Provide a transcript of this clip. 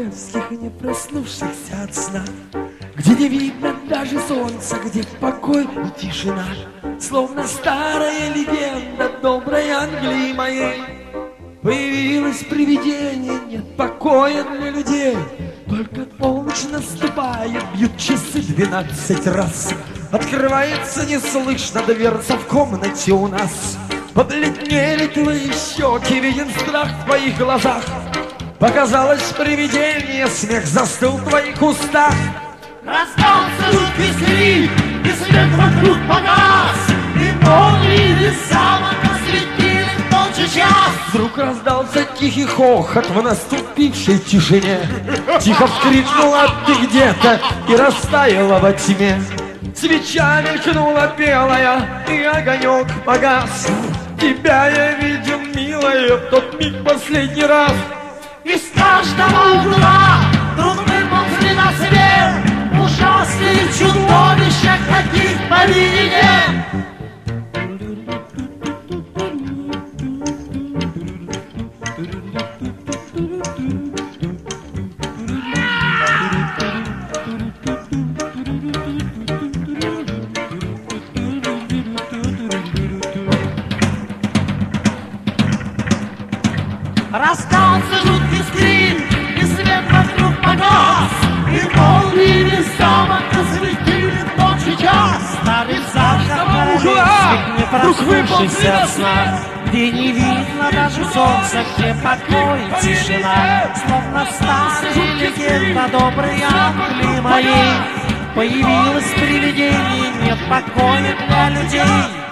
райских, не проснувшихся от сна, где не видно даже солнца, где покой и тишина, словно старая легенда доброй Англии моей. Появилось привидение, нет покоя для людей. Только полночь наступает, бьют часы 12 раз. Открывается неслышно дверца в комнате у нас. Побледнели твои щеки, виден страх в твоих глазах. Показалось привидение, смех застыл в твоих устах. Раздался жуткий скрип, и свет вокруг погас, и молнии замок осветили в тот же час. Вдруг раздался тихий хохот в наступившей тишине. Тихо вскрикнула ты где-то и растаяла во тьме. Свеча мелькнула белая, и огонек погас. Тебя я видел, милая, в тот миг последний раз. Из каждого угла вдруг выползли на свет ужасные чудовища, каких по вине. Раздался жуткий скрип, и свет вокруг погас, и молнии замок осветили в тот же час. Старый замок королевских, не проснувшийся от сна, где не видно даже солнца, где покой и тишина, словно старая легенда доброй Англии моей. Появилось привидение, нет покоя для людей.